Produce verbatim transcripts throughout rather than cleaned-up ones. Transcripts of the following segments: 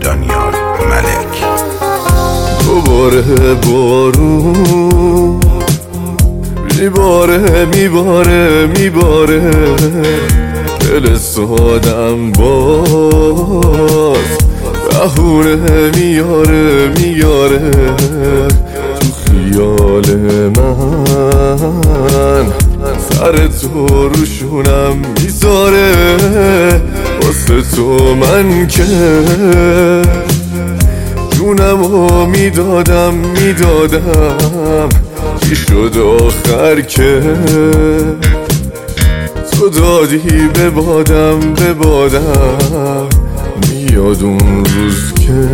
دانیال ملک. دوباره بارون میباره میباره میباره دل سادم باز بهونه میاره میاره تو خیال من سر تو روشونم میذاره واسه تو من که جونمو میدادم میدادم چی شد آخر که تو دادی به بادم به بادم میاد اون روز که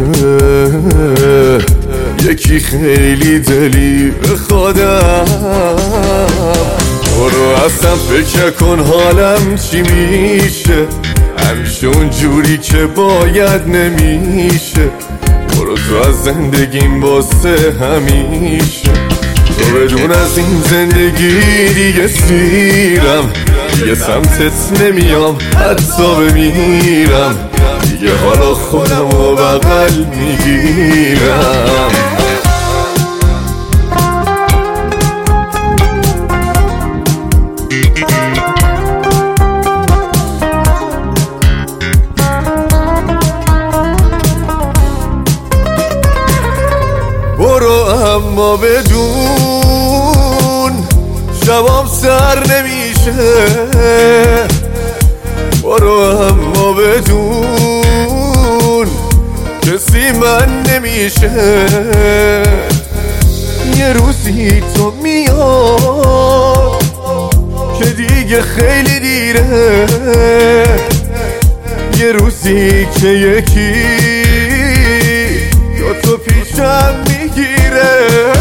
یکی خیلی دلی بخوادم برو اصلا فکر کن حالم چی میشه همیشه اون جوری که باید نمیشه برو تو از زندگیم واسه همیشه تو بدون از این زندگی دیگه سیرم دیگه سمتت نمیام حتی بمیرم دیگه حالا خودم و بغل میگیرم برو اما بدون شبام سر نمیشه برو اما بدون کسی من نمیشه یه روزی تو میاد که دیگه خیلی دیره یه روزی که یکی یا تو پیشم میگیره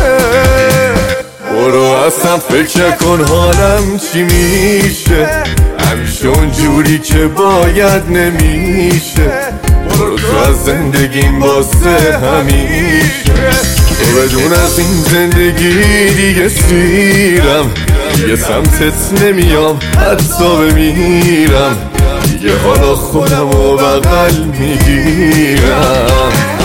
برو اصلا فکر کن حالم چی میشه همیشه اون جوری که باید نمیشه برو تو از زندگیم واسه همیشه تو بدون از این زندگی دیگه سیرم دیگه سمتت نمیام حتی بمیرم دیگه حالا خودم و بغل میگیرم